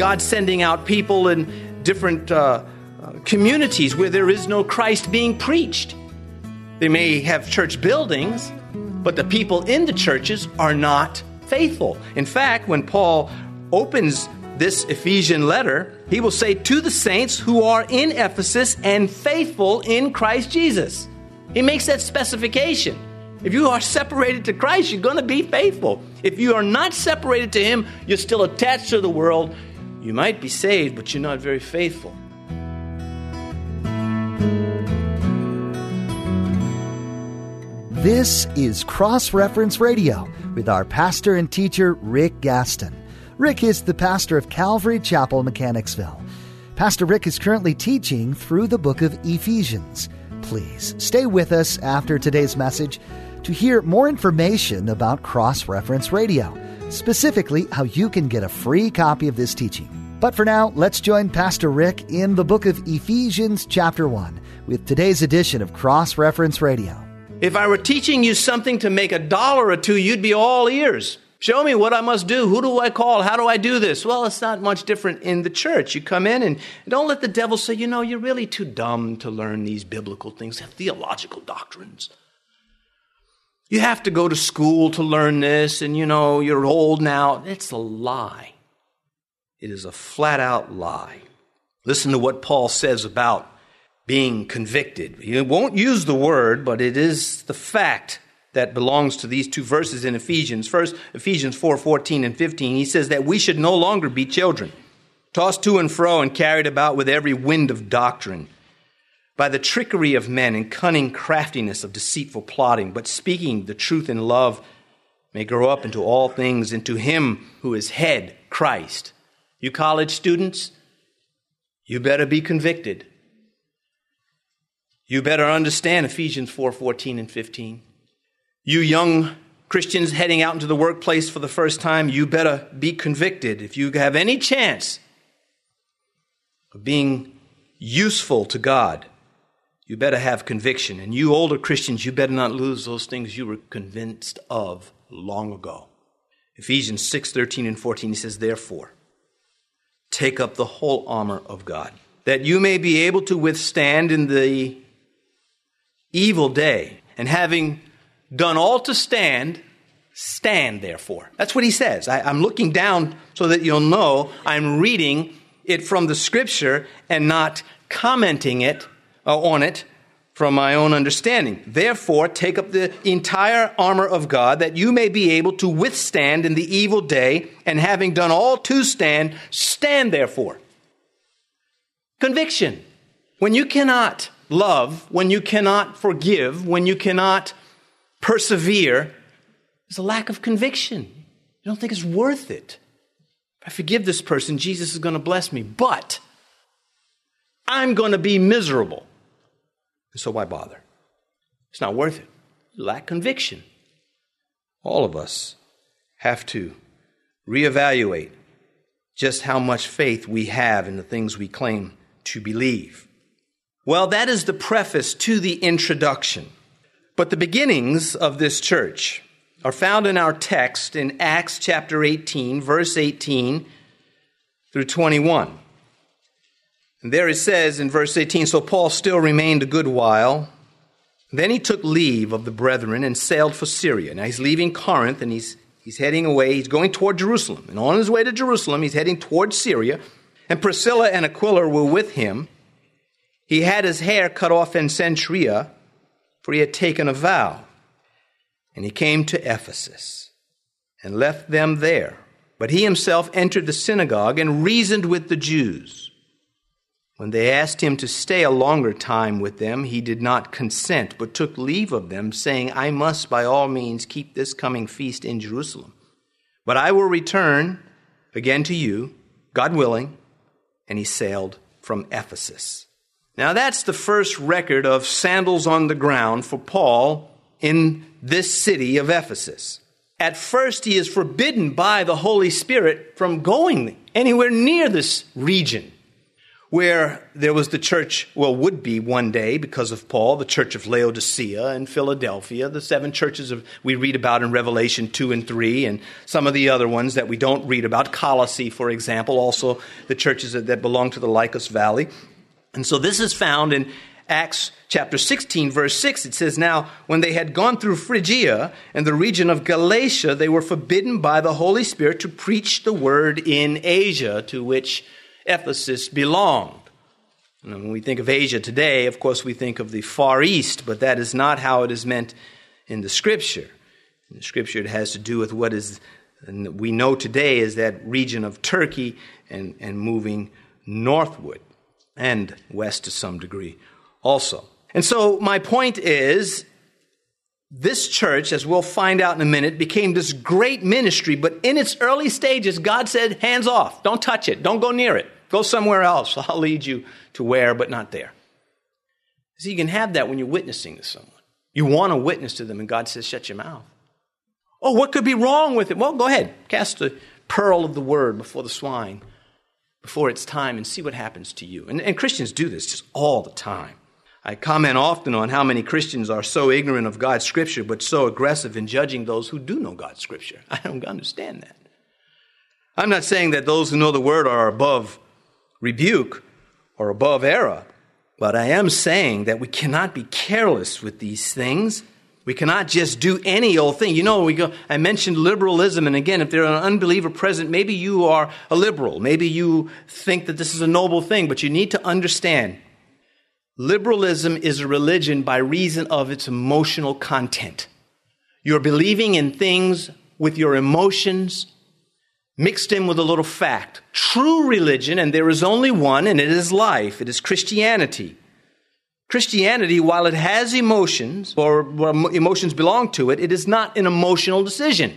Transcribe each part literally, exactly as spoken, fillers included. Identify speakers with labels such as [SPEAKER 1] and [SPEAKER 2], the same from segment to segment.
[SPEAKER 1] God sending out people in different uh, uh, communities where there is no Christ being preached. They may have church buildings, but the people in the churches are not faithful. In fact, when Paul opens this Ephesian letter, he will say, to the saints who are in Ephesus and faithful in Christ Jesus. He makes that specification. If you are separated to Christ, you're going to be faithful. If you are not separated to him, you're still attached to the world. You might be saved, but you're not very faithful.
[SPEAKER 2] This is Cross Reference Radio with our pastor and teacher, Rick Gaston. Rick is the pastor of Calvary Chapel, Mechanicsville. Pastor Rick is currently teaching through the book of Ephesians. Please stay with us after today's message to hear more information about Cross Reference Radio, specifically how you can get a free copy of this teaching. But for now, let's join Pastor Rick in the book of Ephesians chapter one with today's edition of Cross Reference Radio.
[SPEAKER 1] If I were teaching you something to make a dollar or two, you'd be all ears. Show me what I must do. Who do I call? How do I do this? Well, it's not much different in the church. You come in and don't let the devil say, you know, you're really too dumb to learn these biblical things, theological doctrines. You have to go to school to learn this, and, you know, you're old now. It's a lie. It is a flat-out lie. Listen to what Paul says about being convicted. He won't use the word, but it is the fact that belongs to these two verses in Ephesians. First, Ephesians four, fourteen and fifteen, he says that we should no longer be children, tossed to and fro and carried about with every wind of doctrine, by the trickery of men and cunning craftiness of deceitful plotting, but speaking the truth in love may grow up into all things, into him who is head, Christ. You college students, you better be convicted. You better understand Ephesians four, fourteen and fifteen. You young Christians heading out into the workplace for the first time, you better be convicted. If you have any chance of being useful to God, you better have conviction. And you older Christians, you better not lose those things you were convinced of long ago. Ephesians six, thirteen and fourteen, he says, therefore, take up the whole armor of God, that you may be able to withstand in the evil day, and having done all to stand, stand therefore. That's what he says. I, I'm looking down so that you'll know I'm reading it from the scripture and not commenting it uh, on it from my own understanding. Therefore, take up the entire armor of God, that you may be able to withstand in the evil day, and having done all to stand, stand therefore. Conviction. When you cannot love, when you cannot forgive, when you cannot persevere, there's a lack of conviction. You don't think it's worth it. If I forgive this person, Jesus is going to bless me, but I'm going to be miserable. So why bother? It's not worth it. You lack conviction. All of us have to reevaluate just how much faith we have in the things we claim to believe. Well, that is the preface to the introduction. But the beginnings of this church are found in our text in Acts chapter eighteen, verse eighteen through twenty-one. And there it says in verse eighteen, so Paul still remained a good while. Then he took leave of the brethren and sailed for Syria. Now he's leaving Corinth and he's, he's heading away. He's going toward Jerusalem. And on his way to Jerusalem, he's heading toward Syria. And Priscilla and Aquila were with him. He had his hair cut off in Cenchrea, for he had taken a vow. And he came to Ephesus and left them there. But he himself entered the synagogue and reasoned with the Jews. When they asked him to stay a longer time with them, he did not consent, but took leave of them, saying, I must by all means keep this coming feast in Jerusalem. But I will return again to you, God willing. And he sailed from Ephesus. Now that's the first record of sandals on the ground for Paul in this city of Ephesus. At first, he is forbidden by the Holy Spirit from going anywhere near this region. where there was the church, well, would be one day because of Paul, the church of Laodicea and Philadelphia, the seven churches of, we read about in Revelation two and three, and some of the other ones that we don't read about, Colossae, for example, also the churches that, that belong to the Lycus Valley. And so this is found in Acts chapter sixteen, verse six. It says, now, when they had gone through Phrygia and the region of Galatia, they were forbidden by the Holy Spirit to preach the word in Asia, to which Ephesus belonged. And when we think of Asia today, of course, we think of the Far East, but that is not how it is meant in the Scripture. In the Scripture, it has to do with what is, and we know today, is that region of Turkey and, and moving northward and west to some degree also. And so my point is, this church, as we'll find out in a minute, became this great ministry, but in its early stages, God said, hands off, don't touch it, don't go near it, go somewhere else, I'll lead you to where, but not there. See, you can have that when you're witnessing to someone. You want to witness to them, and God says, shut your mouth. Oh, what could be wrong with it? Well, go ahead, cast the pearl of the word before the swine, before it's time, and see what happens to you. And, and Christians do this just all the time. I comment often on how many Christians are so ignorant of God's Scripture, but so aggressive in judging those who do know God's Scripture. I don't understand that. I'm not saying that those who know the Word are above rebuke or above error, but I am saying that we cannot be careless with these things. We cannot just do any old thing. You know, we go. I mentioned liberalism, and again, if there's an unbeliever present, maybe you are a liberal. Maybe you think that this is a noble thing, but you need to understand liberalism is a religion by reason of its emotional content. You're believing in things with your emotions mixed in with a little fact. True religion, and there is only one, and it is life. It is Christianity. Christianity, while it has emotions, or emotions belong to it, it is not an emotional decision.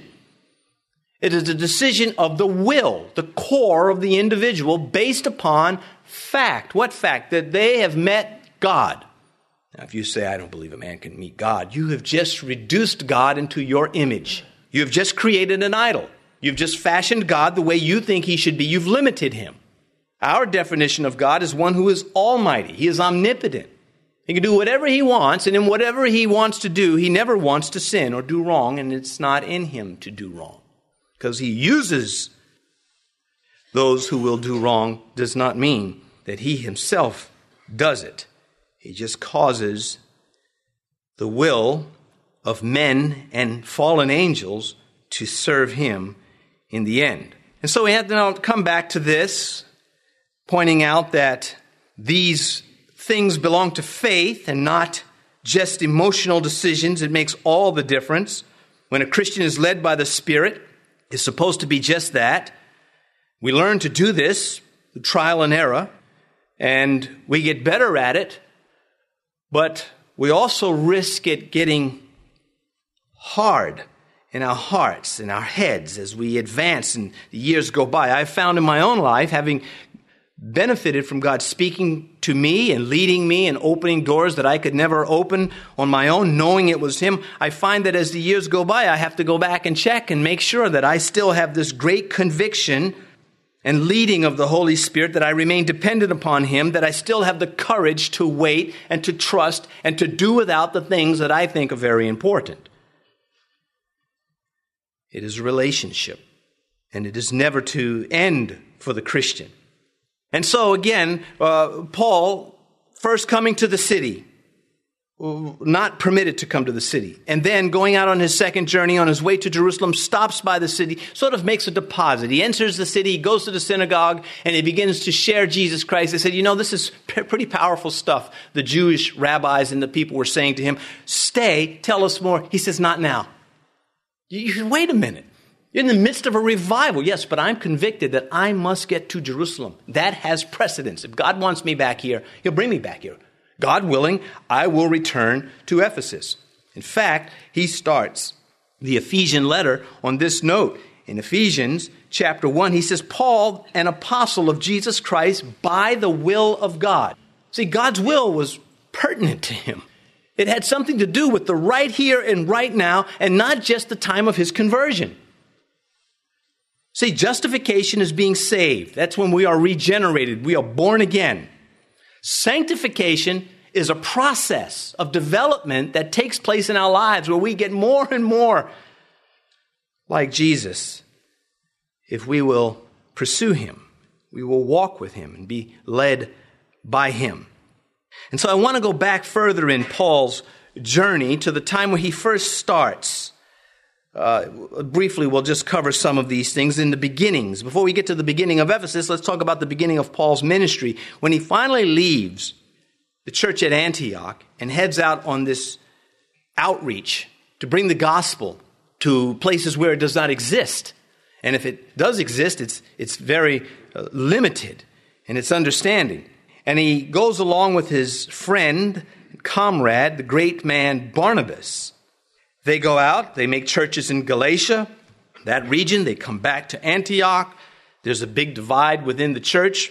[SPEAKER 1] It is a decision of the will, the core of the individual, based upon fact. What fact? That they have met God. Now, if you say, I don't believe a man can meet God, you have just reduced God into your image. You have just created an idol. You've just fashioned God the way you think he should be. You've limited him. Our definition of God is one who is almighty. He is omnipotent. He can do whatever he wants, and in whatever he wants to do, he never wants to sin or do wrong, and it's not in him to do wrong. Because he uses those who will do wrong does not mean that he himself does it. He just causes the will of men and fallen angels to serve him in the end. And so we have to now come back to this, pointing out that these things belong to faith and not just emotional decisions. It makes all the difference. When a Christian is led by the Spirit, it's supposed to be just that. We learn to do this through trial and error, and we get better at it, but we also risk it getting hard in our hearts, in our heads, as we advance and the years go by. I've found in my own life, having benefited from God speaking to me and leading me and opening doors that I could never open on my own, knowing it was him, I find that as the years go by, I have to go back and check and make sure that I still have this great conviction and leading of the Holy Spirit, that I remain dependent upon him, that I still have the courage to wait and to trust and to do without the things that I think are very important. It is a relationship, and it is never to end for the Christian. And so again, uh, Paul, first coming to the city, not permitted to come to the city, and then going out on his second journey on his way to Jerusalem, stops by the city, sort of makes a deposit. He enters the city, he goes to the synagogue, and he begins to share Jesus Christ. They said, you know, this is p- pretty powerful stuff. The Jewish rabbis and the people were saying to him, stay, tell us more. He says, not now. You, you wait a minute. You're in the midst of a revival. Yes, but I'm convicted that I must get to Jerusalem. That has precedence. If God wants me back here, he'll bring me back here. God willing, I will return to Ephesus. In fact, he starts the Ephesian letter on this note. In Ephesians chapter one, he says, Paul, an apostle of Jesus Christ by the will of God. See, God's will was pertinent to him. It had something to do with the right here and right now, and not just the time of his conversion. See, justification is being saved. That's when we are regenerated. We are born again. Sanctification is a process of development that takes place in our lives where we get more and more like Jesus. If we will pursue him, we will walk with him and be led by him. And so I want to go back further in Paul's journey to the time when he first starts. Uh, briefly, we'll just cover some of these things in the beginnings. Before we get to the beginning of Ephesus, let's talk about the beginning of Paul's ministry. When he finally leaves the church at Antioch and heads out on this outreach to bring the gospel to places where it does not exist. And if it does exist, it's it's very uh, limited in its understanding. And he goes along with his friend, comrade, the great man Barnabas. They go out, they make churches in Galatia, that region. They come back to Antioch. There's a big divide within the church.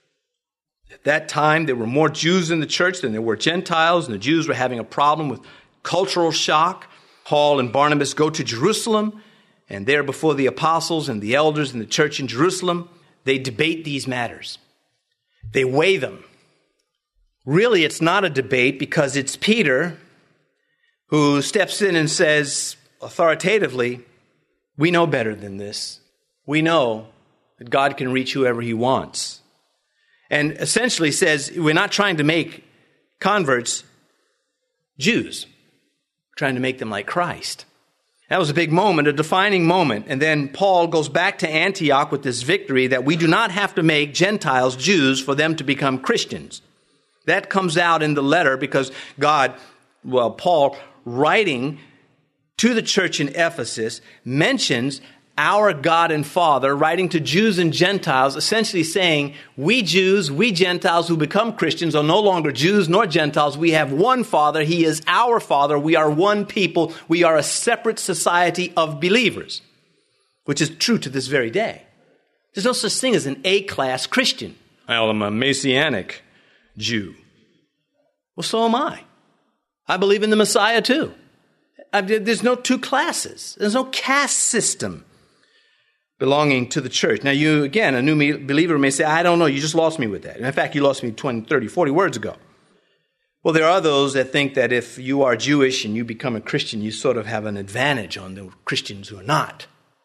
[SPEAKER 1] At that time, there were more Jews in the church than there were Gentiles, and the Jews were having a problem with cultural shock. Paul and Barnabas go to Jerusalem, and there before the apostles and the elders in the church in Jerusalem, they debate these matters. They weigh them. Really, it's not a debate because it's Peter who steps in and says authoritatively, we know better than this. We know that God can reach whoever he wants. And essentially says, we're not trying to make converts Jews. We're trying to make them like Christ. That was a big moment, a defining moment. And then Paul goes back to Antioch with this victory that we do not have to make Gentiles Jews for them to become Christians. That comes out in the letter because God, well, Paul, writing to the church in Ephesus, mentions our God and Father, writing to Jews and Gentiles, essentially saying, we Jews, we Gentiles who become Christians are no longer Jews nor Gentiles. We have one Father. He is our Father. We are one people. We are a separate society of believers, which is true to this very day. There's no such thing as an A-class Christian. Well, I'm a Messianic Jew. Well, so am I. I believe in the Messiah too. I, there's no two classes. There's no caste system belonging to the church. Now you, again, a new believer may say, I don't know, you just lost me with that. And in fact, you lost me twenty, thirty, forty words ago. Well, there are those that think that if you are Jewish and you become a Christian, you sort of have an advantage on the Christians who are not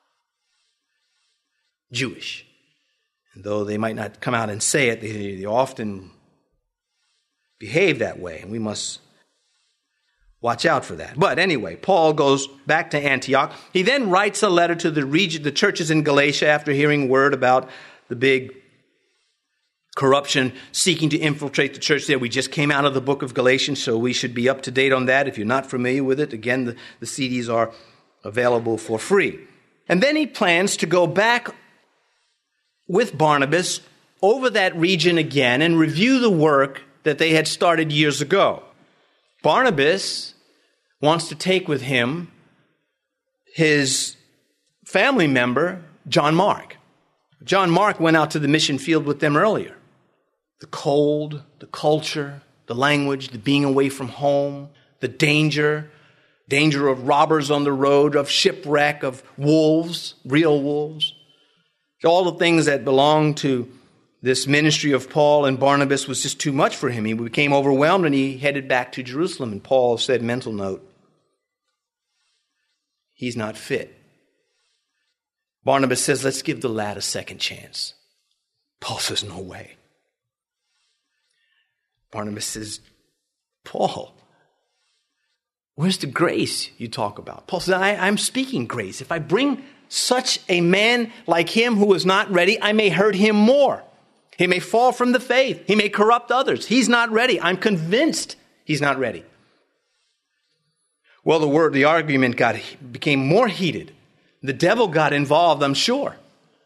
[SPEAKER 1] Jewish. And though they might not come out and say it, they, they often behave that way, and we must watch out for that. But anyway, Paul goes back to Antioch. He then writes a letter to the region, the churches in Galatia after hearing word about the big corruption seeking to infiltrate the church there. We just came out of the book of Galatians, so we should be up to date on that. If you're not familiar with it, again, the, the C Ds are available for free. And then he plans to go back with Barnabas over that region again and review the work that they had started years ago. Barnabas wants to take with him his family member, John Mark. John Mark went out to the mission field with them earlier. The cold, the culture, the language, the being away from home, the danger, danger of robbers on the road, of shipwreck, of wolves, real wolves. All the things that belong to this ministry of Paul and Barnabas was just too much for him. He became overwhelmed and he headed back to Jerusalem. And Paul said, mental note, he's not fit. Barnabas says, let's give the lad a second chance. Paul says, no way. Barnabas says, Paul, where's the grace you talk about? Paul says, I, I'm speaking grace. If I bring such a man like him who is not ready, I may hurt him more. He may fall from the faith. He may corrupt others. He's not ready. I'm convinced he's not ready. Well, the word, the argument got became more heated. The devil got involved, I'm sure.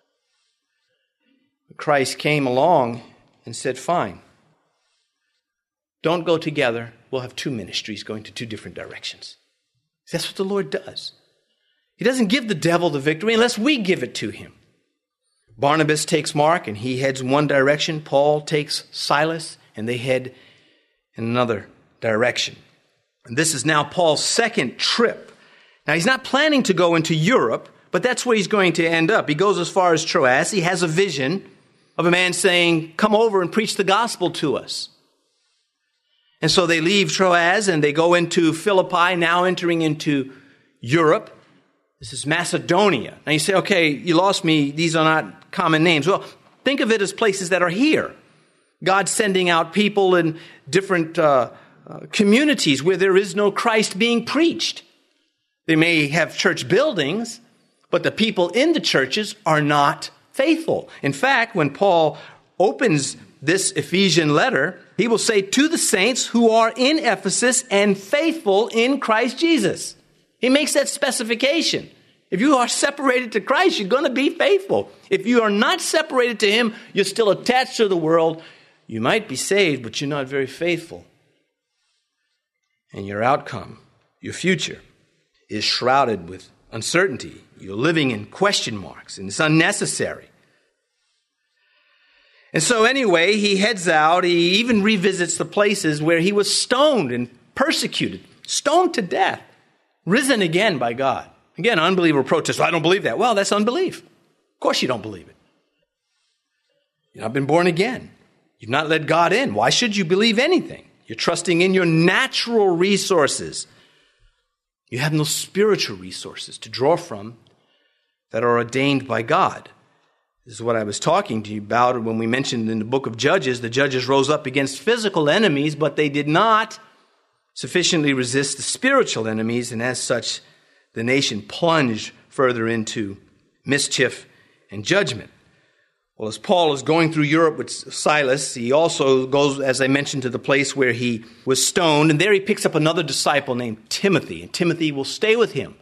[SPEAKER 1] Christ came along and said, fine. Don't go together. We'll have two ministries going to two different directions. That's what the Lord does. He doesn't give the devil the victory unless we give it to him. Barnabas takes Mark and he heads in one direction. Paul takes Silas and they head in another direction. And this is now Paul's second trip. Now he's not planning to go into Europe, But that's where he's going to end up. He goes as far as Troas. He has a vision of a man saying, come over and preach the gospel to us. And so they leave Troas and they go into Philippi, now entering into Europe. This is Macedonia. Now you say, okay, you lost me. These are not common names. Well, think of it as places that are here. God's sending out people in different uh, uh, communities where there is no Christ being preached. They may have church buildings, but the people in the churches are not faithful. In fact, when Paul opens this Ephesian letter, he will say to the saints who are in Ephesus and faithful in Christ Jesus. He makes that specification. If you are separated to Christ, you're going to be faithful. If you are not separated to him, you're still attached to the world. You might be saved, but you're not very faithful. And your outcome, your future, is shrouded with uncertainty. You're living in question marks, and it's unnecessary. And so anyway, he heads out. He even revisits the places where he was stoned and persecuted, stoned to death, risen again by God. Again, unbeliever protest. Well, I don't believe that. Well, that's unbelief. Of course you don't believe it. You've not been born again. You've not let God in. Why should you believe anything? You're trusting in your natural resources. You have no spiritual resources to draw from that are ordained by God. This is what I was talking to you about when we mentioned in the book of Judges. The judges rose up against physical enemies, but they did not sufficiently resist the spiritual enemies, and as such, the nation plunged further into mischief and judgment. Well, as Paul is going through Europe with Silas, he also goes, as I mentioned, to the place where he was stoned, and there he picks up another disciple named Timothy, and Timothy will stay with him.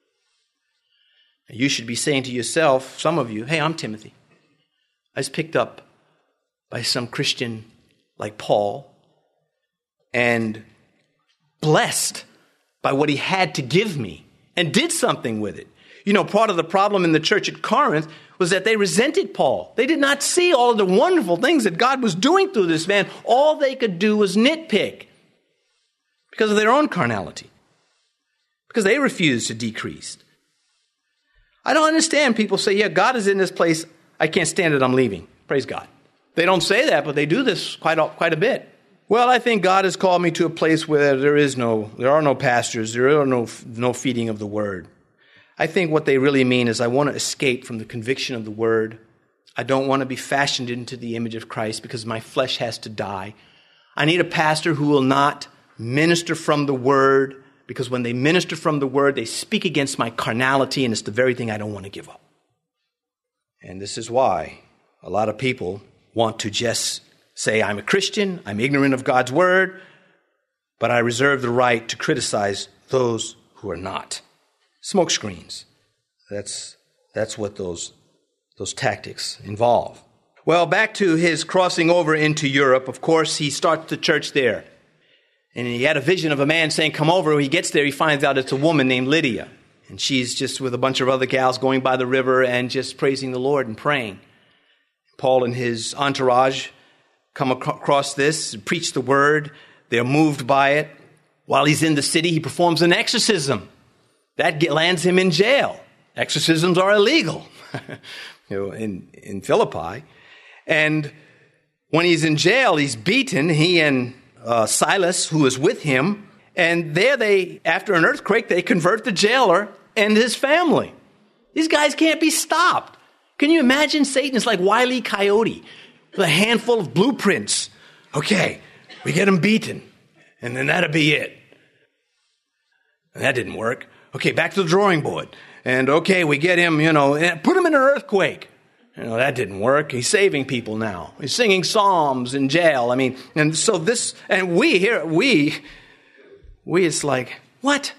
[SPEAKER 1] You should be saying to yourself, some of you, hey, I'm Timothy. I was picked up by some Christian like Paul and blessed by what he had to give me and did something with it. You know, part of the problem in the church at Corinth was that they resented Paul. They did not see all of the wonderful things that God was doing through this man. All they could do was nitpick because of their own carnality, because they refused to decrease. I don't understand people say, yeah, God is in this place. I can't stand it. I'm leaving. Praise God. They don't say that, but they do this quite a, quite a bit. Well, I think God has called me to a place where there is no, there are no pastors. There are no, no feeding of the word. I think what they really mean is I want to escape from the conviction of the word. I don't want to be fashioned into the image of Christ because my flesh has to die. I need a pastor who will not minister from the word, because when they minister from the word, they speak against my carnality, and it's the very thing I don't want to give up. And this is why a lot of people want to just say, I'm a Christian, I'm ignorant of God's word, but I reserve the right to criticize those who are not. Smoke screens. That's, that's what those, those tactics involve. Well, back to his crossing over into Europe. Of course, he starts the church there. And he had a vision of a man saying, come over. When he gets there, he finds out it's a woman named Lydia. And she's just with a bunch of other gals going by the river and just praising the Lord and praying. Paul and his entourage come across this, preach the word. They're moved by it. While he's in the city, he performs an exorcism. That lands him in jail. Exorcisms are illegal you know, in, in Philippi. And when he's in jail, he's beaten. He and Uh, Silas, who is with him, and there they, after an earthquake, they convert the jailer and his family. These guys can't be stopped. Can you imagine? Satan is like Wile E. Coyote with a handful of blueprints. Okay, we get him beaten, and then that'll be it. And that didn't work. Okay, back to the drawing board. And okay, we get him, you know, put him in an earthquake. You know, that didn't work. He's saving people now. He's singing psalms in jail. I mean, and so this, and we here, we, we, it's like, what?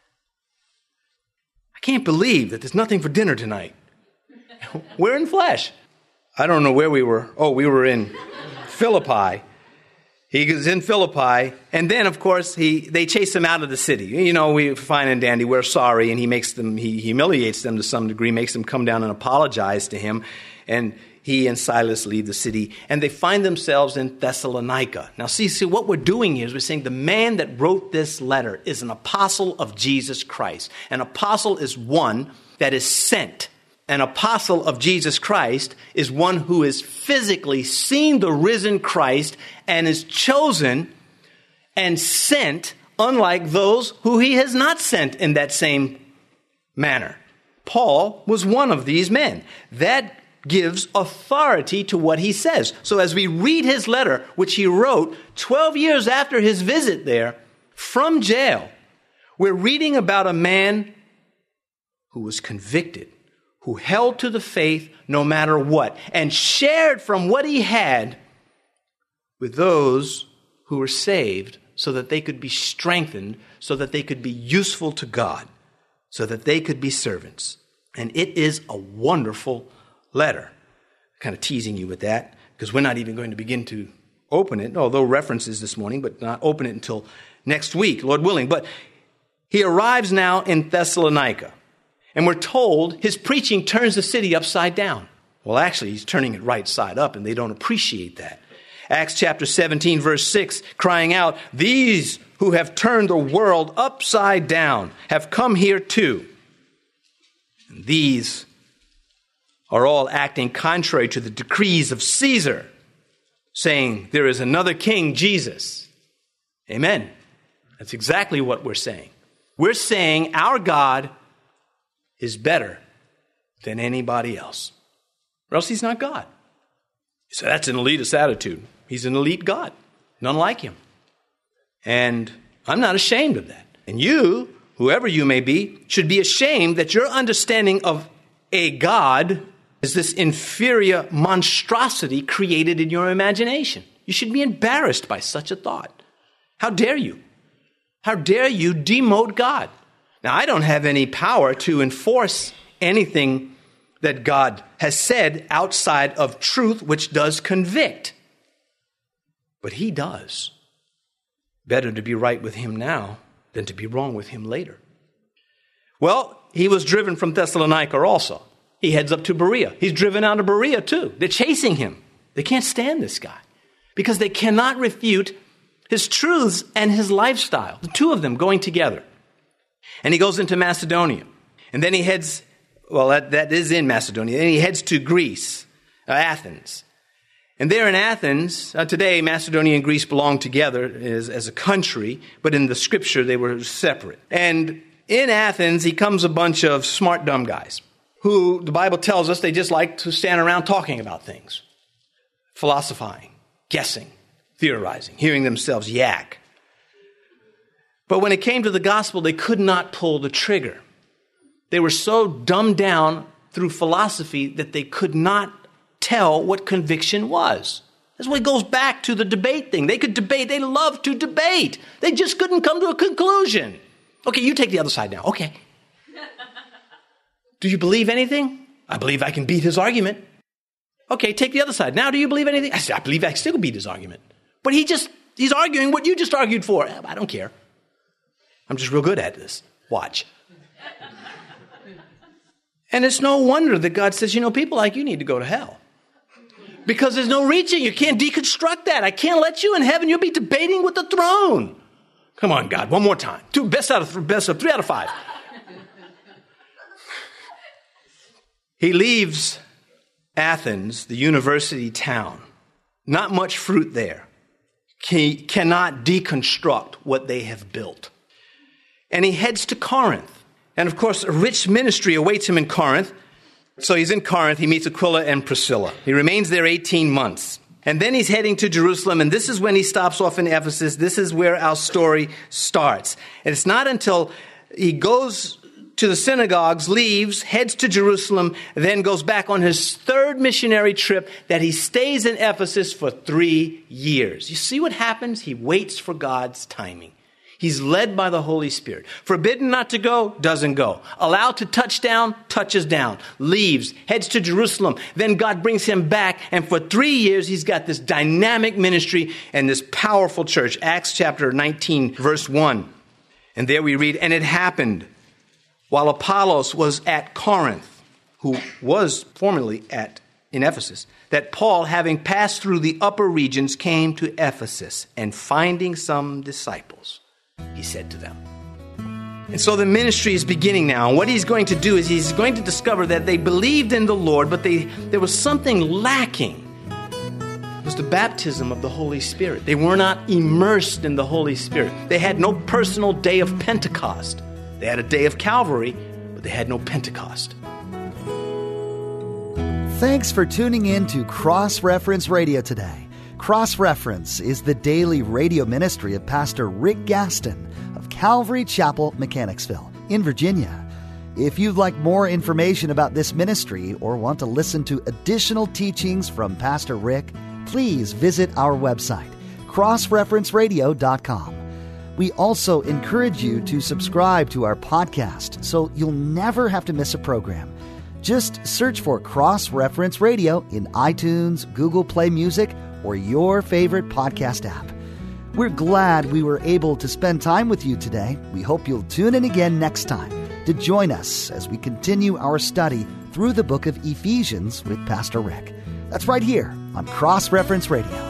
[SPEAKER 1] I can't believe that there's nothing for dinner tonight. We're in flesh. I don't know where we were. Oh, we were in Philippi. He was in Philippi, and then, of course, he they chase him out of the city. You know, we fine and dandy, we're sorry, and he makes them, he humiliates them to some degree, makes them come down and apologize to him. And he and Silas leave the city, and they find themselves in Thessalonica. Now, see, see, what we're doing here is we're saying the man that wrote this letter is an apostle of Jesus Christ. An apostle is one that is sent. An apostle of Jesus Christ is one who has physically seen the risen Christ and is chosen and sent, unlike those who he has not sent in that same manner. Paul was one of these men. That gives authority to what he says. So as we read his letter, which he wrote twelve years after his visit there from jail, we're reading about a man who was convicted, who held to the faith no matter what, and shared from what he had with those who were saved so that they could be strengthened, so that they could be useful to God, so that they could be servants. And it is a wonderful letter. Kind of teasing you with that, because we're not even going to begin to open it, although references this morning, but not open it until next week, Lord willing. But he arrives now in Thessalonica, and we're told his preaching turns the city upside down. Well, actually, he's turning it right side up, and they don't appreciate that. Acts chapter seventeen, verse six, crying out, "These who have turned the world upside down have come here too." And these are all acting contrary to the decrees of Caesar, saying there is another king, Jesus. Amen. That's exactly what we're saying. We're saying our God is better than anybody else, or else he's not God. So that's an elitist attitude. He's an elite God, none like him. And I'm not ashamed of that. And you, whoever you may be, should be ashamed that your understanding of a God is this inferior monstrosity created in your imagination. You should be embarrassed by such a thought. How dare you? How dare you demote God? Now, I don't have any power to enforce anything that God has said outside of truth, which does convict. But he does. Better to be right with him now than to be wrong with him later. Well, he was driven from Thessalonica also. He heads up to Berea. He's driven out of Berea too. They're chasing him. They can't stand this guy because they cannot refute his truths and his lifestyle. The two of them going together. And he goes into Macedonia. And then he heads, well, that, that is in Macedonia. And he heads to Greece, uh, Athens. And there in Athens, uh, today Macedonia and Greece belong together as, as a country, but in the scripture they were separate. And in Athens, he comes a bunch of smart, dumb guys who the Bible tells us they just like to stand around talking about things, philosophizing, guessing, theorizing, hearing themselves yak. But when it came to the gospel, they could not pull the trigger. They were so dumbed down through philosophy that they could not tell what conviction was. That's why it goes back to the debate thing. They could debate. They love to debate. They just couldn't come to a conclusion. Okay, you take the other side now. Okay. Do you believe anything? I believe I can beat his argument. Okay, take the other side. Now, do you believe anything? I said, I believe I can still beat his argument. But he just, he's arguing what you just argued for. I don't care. I'm just real good at this. Watch. And it's no wonder that God says, you know, people like you need to go to hell. Because there's no reaching. You can't deconstruct that. I can't let you in heaven. You'll be debating with the throne. Come on, God, one more time. Two, best out of three, best of three out of five. He leaves Athens, the university town. Not much fruit there. He cannot deconstruct what they have built. And he heads to Corinth. And of course, a rich ministry awaits him in Corinth. So he's in Corinth. He meets Aquila and Priscilla. He remains there eighteen months. And then he's heading to Jerusalem. And this is when he stops off in Ephesus. This is where our story starts. And it's not until he goes to the synagogues, leaves, heads to Jerusalem, then goes back on his third missionary trip that he stays in Ephesus for three years. You see what happens? He waits for God's timing. He's led by the Holy Spirit. Forbidden not to go, doesn't go. Allowed to touch down, touches down. Leaves, heads to Jerusalem. Then God brings him back. And for three years, he's got this dynamic ministry and this powerful church. Acts chapter nineteen, verse one. And there we read, and it happened while Apollos was at Corinth, who was formerly at in Ephesus, that Paul, having passed through the upper regions, came to Ephesus, and finding some disciples, he said to them. And so the ministry is beginning now. And what he's going to do is he's going to discover that they believed in the Lord, but they there was something lacking. It was the baptism of the Holy Spirit. They were not immersed in the Holy Spirit. They had no personal day of Pentecost. They had a day of Calvary, but they had no Pentecost.
[SPEAKER 2] Thanks for tuning in to Cross Reference Radio today. Cross Reference is the daily radio ministry of Pastor Rick Gaston of Calvary Chapel, Mechanicsville, in Virginia. If you'd like more information about this ministry or want to listen to additional teachings from Pastor Rick, please visit our website, cross reference radio dot com. We also encourage you to subscribe to our podcast so you'll never have to miss a program. Just search for Cross Reference Radio in iTunes, Google Play Music, or your favorite podcast app. We're glad we were able to spend time with you today. We hope you'll tune in again next time to join us as we continue our study through the book of Ephesians with Pastor Rick. That's right here on Cross Reference Radio.